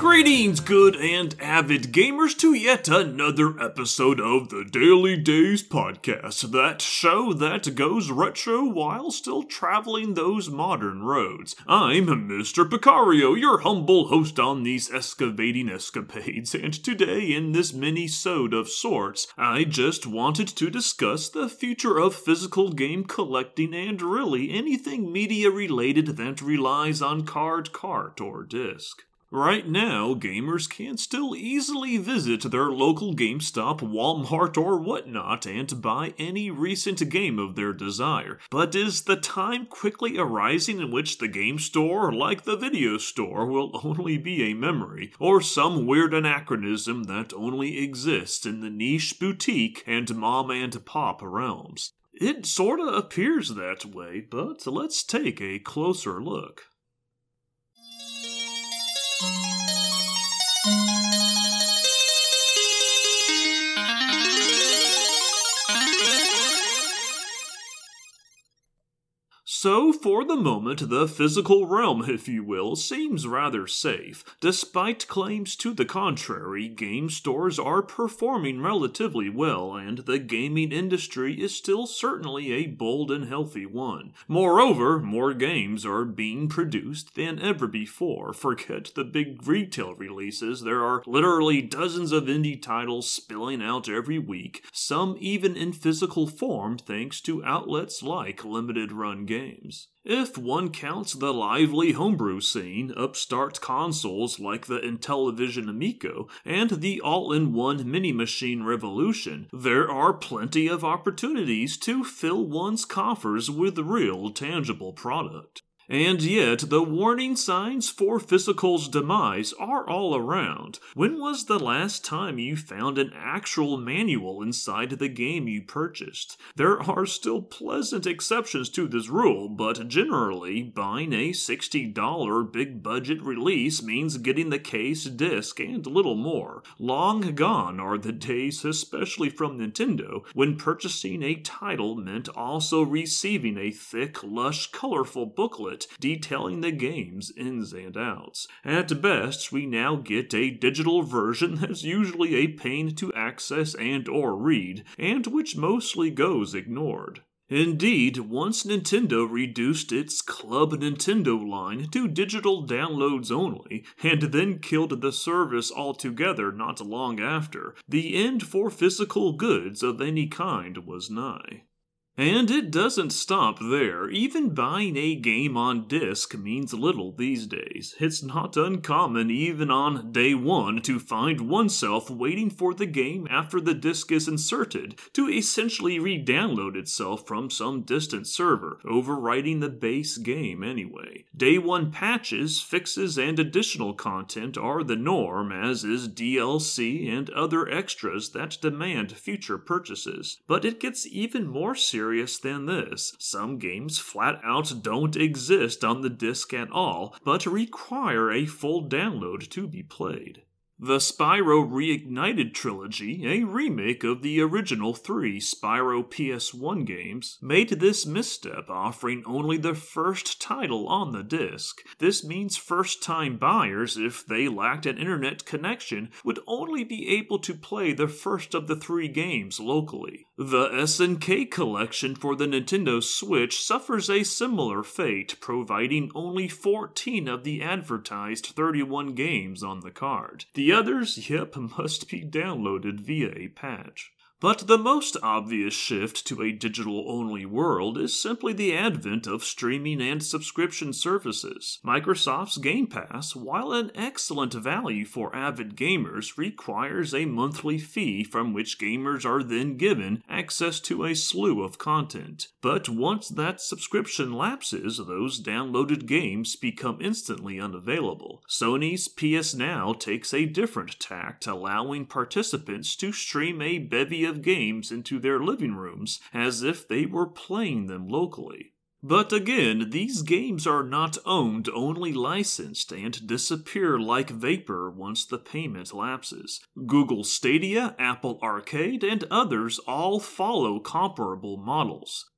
Greetings, good and avid gamers, to yet another episode of the Daily Days Podcast, that show that goes retro while still traveling those modern roads. I'm Mr. Picario, your humble host on these excavating escapades, and today in this mini-sode of sorts, I just wanted to discuss the future of physical game collecting and really anything media related that relies on card, cart, or disc. Right now, gamers can still easily visit their local GameStop, Walmart, or whatnot and buy any recent game of their desire. But is the time quickly arising in which the game store, like the video store, will only be a memory, or some weird anachronism that only exists in the niche boutique and mom and pop realms? It sorta appears that way, but let's take a closer look. So, for the moment, the physical realm, if you will, seems rather safe. Despite claims to the contrary, game stores are performing relatively well, and the gaming industry is still certainly a bold and healthy one. Moreover, more games are being produced than ever before. Forget the big retail releases, there are literally dozens of indie titles spilling out every week, some even in physical form thanks to outlets like Limited Run Games. If one counts the lively homebrew scene, upstart consoles like the Intellivision Amico, and the all-in-one mini-machine revolution, there are plenty of opportunities to fill one's coffers with real, tangible product. And yet, the warning signs for physical's demise are all around. When was the last time you found an actual manual inside the game you purchased? There are still pleasant exceptions to this rule, but generally, buying a $60 big-budget release means getting the case, disc, and little more. Long gone are the days, especially from Nintendo, when purchasing a title meant also receiving a thick, lush, colorful booklet detailing the game's ins and outs. At best, we now get a digital version that's usually a pain to access and or read, and which mostly goes ignored. Indeed, once Nintendo reduced its Club Nintendo line to digital downloads only, and then killed the service altogether not long after, the end for physical goods of any kind was nigh. And it doesn't stop there. Even buying a game on disc means little these days. It's not uncommon, even on day one, to find oneself waiting for the game after the disc is inserted to essentially re-download itself from some distant server, overwriting the base game anyway. Day one patches, fixes, and additional content are the norm, as is DLC and other extras that demand future purchases. But it gets even more serious than this. Some games flat out don't exist on the disc at all, but require a full download to be played. The Spyro Reignited trilogy, a remake of the original 3 Spyro PS1 games, made this misstep, offering only the first title on the disc. This means first-time buyers, if they lacked an internet connection, would only be able to play the first of the 3 games locally. The SNK collection for the Nintendo Switch suffers a similar fate, providing only 14 of the advertised 31 games on the card. The others, must be downloaded via a patch. But the most obvious shift to a digital-only world is simply the advent of streaming and subscription services. Microsoft's Game Pass, while an excellent value for avid gamers, requires a monthly fee from which gamers are then given access to a slew of content. But once that subscription lapses, those downloaded games become instantly unavailable. Sony's PS Now takes a different tact, allowing participants to stream a bevy of games into their living rooms as if they were playing them locally. But again, these games are not owned, only licensed, and disappear like vapor once the payment lapses. Google Stadia, Apple Arcade, and others all follow comparable models.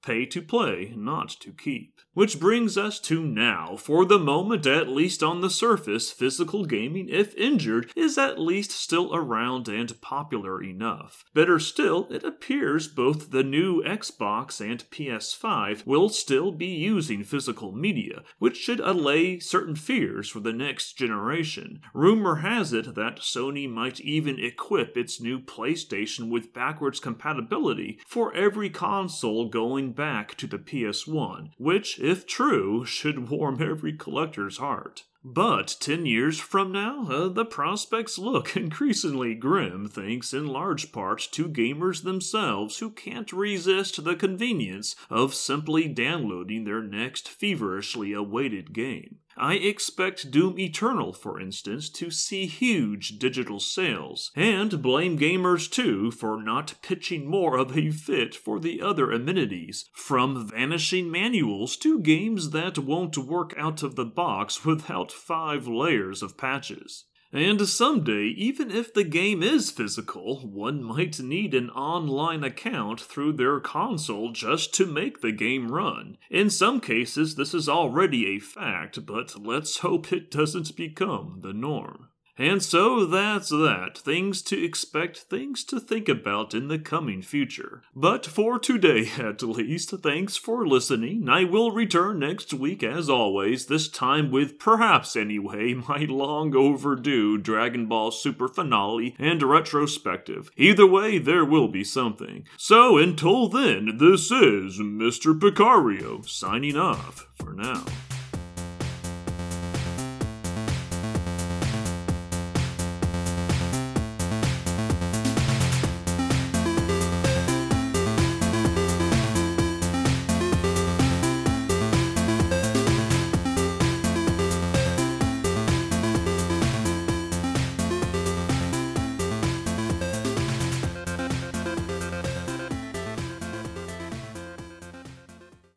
Pay to play, not to keep. Which brings us to now. For the moment, at least on the surface, physical gaming, if injured, is at least still around and popular enough. Better still, it appears both the new Xbox and PS5 will still be using physical media, which should allay certain fears for the next generation. Rumor has it that Sony might even equip its new PlayStation with backwards compatibility for every console going back to the PS1, which, if true, should warm every collector's heart. But 10 years from now, the prospects look increasingly grim thanks in large part to gamers themselves who can't resist the convenience of simply downloading their next feverishly awaited game. I expect Doom Eternal, for instance, to see huge digital sales, and blame gamers too for not pitching more of a fit for the other amenities, from vanishing manuals to games that won't work out of the box without 5 layers of patches. And someday, even if the game is physical, one might need an online account through their console just to make the game run. In some cases, this is already a fact, but let's hope it doesn't become the norm. And so that's that. Things to expect, things to think about in the coming future. But for today, at least, thanks for listening. I will return next week as always, this time with, perhaps anyway, my long overdue Dragon Ball Super finale and retrospective. Either way, there will be something. So until then, this is Mr. Picario, signing off for now.